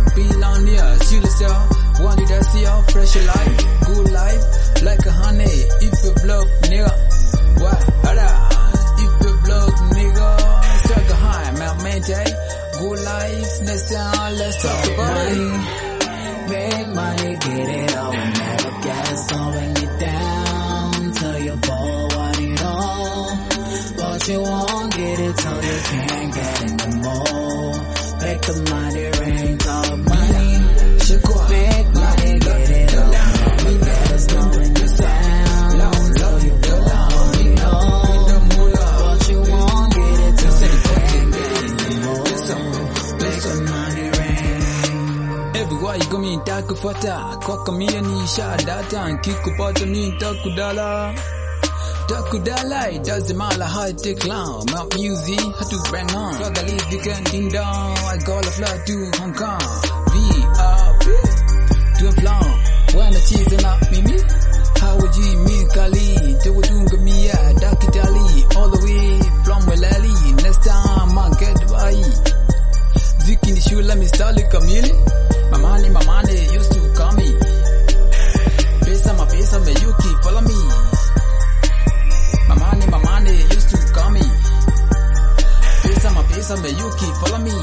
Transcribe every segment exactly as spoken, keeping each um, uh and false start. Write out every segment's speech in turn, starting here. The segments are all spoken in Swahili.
belong near, chill yourself, want it to see your fresh life, good life, like a honey, if you block, nigga, what, hala, if you block, nigga, strike a high, man, maintain, good life, next time, let's talk about it. Make money, get it all, never get slowing you down, till you both want it all, but you won't get it till you can't get it no more. Make the money rain, talk money, make money, get it all, never get slowing you down, till you both want it all, but you won't get it till you can't get it no more. Make the money rain. Everywhere you go, me takufata, koka mia ni shadata, kikupata mi takudala. Takudala, it doesn't matter how it take long. Mount music, how to bang on. Fuck I leave you can ding dong. I go to fly to Hong Kong. V R P to a flown. When the cheese and up me me. How would you mean Kali? They would do me ya, Dakitali. All the way from Welali. Next time I get by. Zik in the shoe, let me start like a million. My money, my money used to call me. Pesa, my pesa, me you keep follow me. My money, my money used to call me. Pesa, my pesa, me you keep follow me.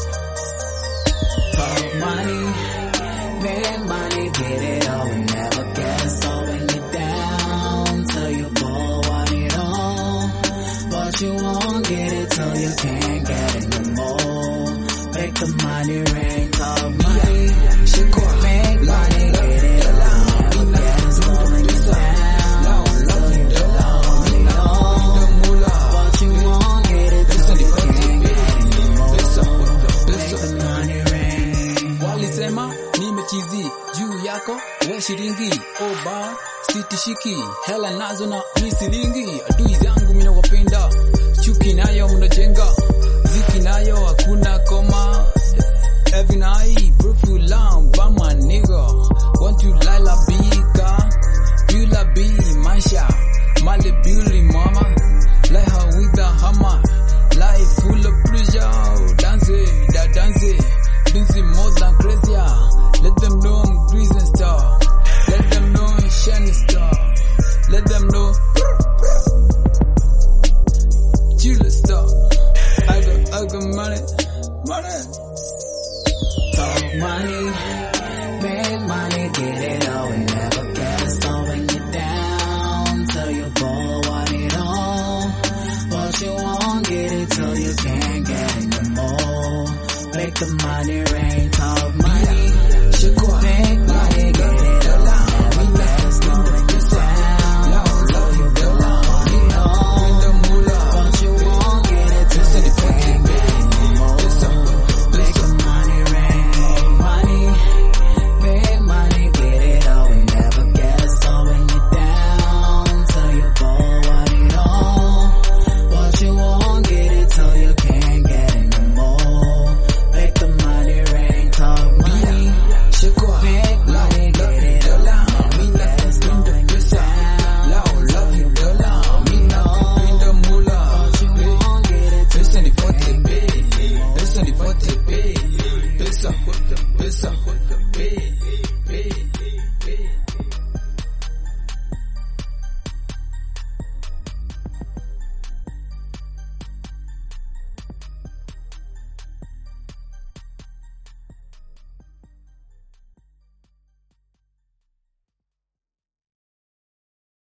Talk money, make money, get it all, never get slowing you down, till you both want it all, but you won't get it till you can't get it no more. Make the money rain, talk money, make money, get it all, never get slowing you down, till you both want it all, but you won't get it till you can't get it no more. Make the money rain. Walisema nimechizi juu yako we shilingi oba sitishiki hela nazo na misilingi adui zangu mina wapenda chuki nayo mnajenga ziki nayo hakuna koma every night beautiful lamb by my nigga want you lila bika bila bi maisha mali beauty mama like her with the hammer life full of pleasure dance da dance dancing more than crazy. Let them know I'm greasing star. Let them know I'm shining star. Let them know chill star. I got, I got money, money. Talk money, make money, get it all, and never get slowing you down, till you both want it all, but you won't get it till you can't get it no more. Make the money rain.